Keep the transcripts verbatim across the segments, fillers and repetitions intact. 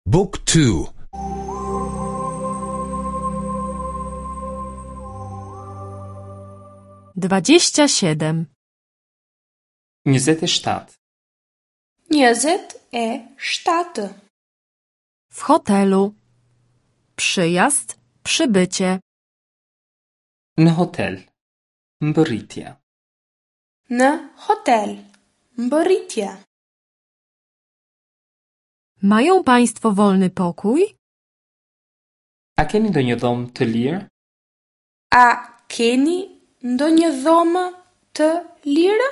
Book two. Dwadzieścia siedem. Njëzet e shtatë. Njëzet e shtatë. W hotelu. Przyjazd, przybycie. Në hotel. Mbërritje. Në hotel. Mbërritje. Mają państwo wolny pokój? A keni ndonjë dhomë të lirë? A keni ndonjë dhomë të lirë?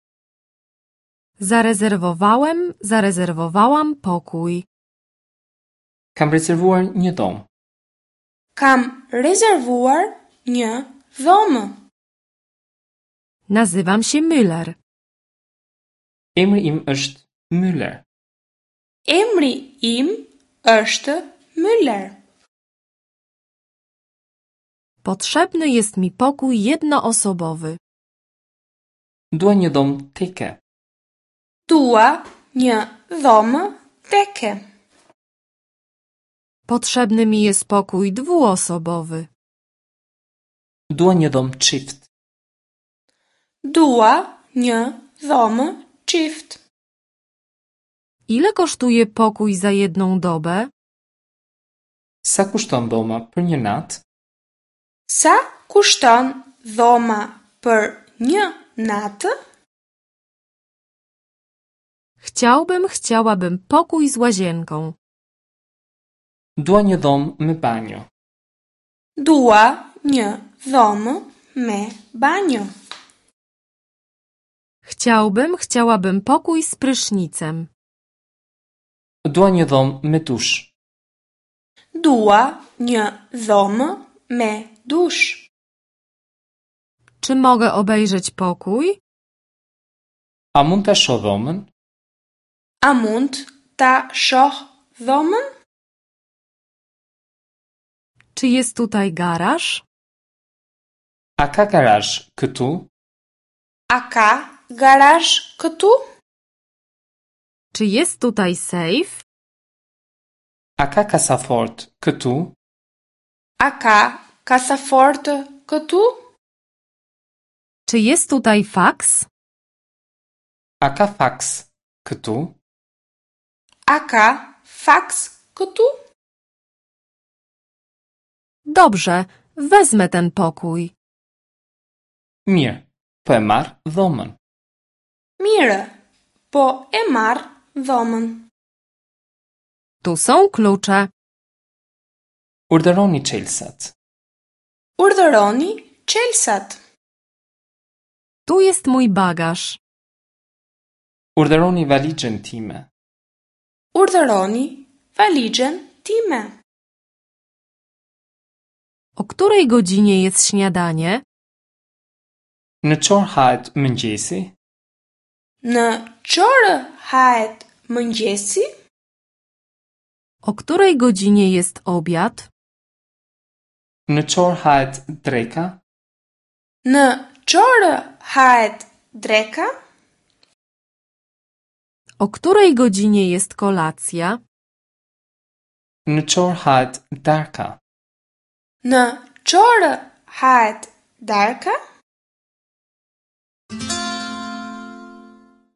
Zarezerwowałem, zarezerwowałam pokój. Kam rezervuar një dhomë. Kam rezervuar një dhomë. Nazywam się Müller. Emri im është Müller. Emri im është Müller. Potrzebny jest mi pokój jednoosobowy. Dua një dhomë teke. Dua një dhomë teke. Potrzebny mi jest pokój dwuosobowy. Dua një dhomë çift. Dua një dhomë çift. Ile kosztuje pokój za jedną dobę? Sa kushton dhoma për një natë? Sa kushton dhoma për një natë? Chciałbym, chciałabym pokój z łazienką. Dua një dhomë me banjo. Dua një dhomë me banjo. Chciałbym, chciałabym pokój z prysznicem. Dua një dhomë me dush. Dua një dhomë me dush. Czy mogę obejrzeć pokój? A mund ta shoh dhomën? A mund ta shoh dhomën? Czy jest tutaj garaż? A ka garazh këtu? A ka garazh këtu? Czy jest tutaj sejf? A ka kasafort këtu? A ka kasafort këtu? Czy jest tutaj faks? A ka faks këtu? A ka faks këtu? Dobrze, wezmę ten pokój. Mirë, po e marr dhomën. Mirë, po e marr dhomën. Tu są klucze. Urdhëroni çelësat. Urdhëroni çelësat. Tu jest mój bagaż. Urdhëroni valixhen time. Urdhëroni valixhen time. O której godzinie jest śniadanie? Në çfarë hahet mëngjesi? Në çfarë hahet mëngjesi? O której godzinie jest obiad? Në çfarë hahet dreka? Në çfarë hahet dreka? O której godzinie jest kolacja? Në çfarë hahet darka? Në çfarë hahet darka?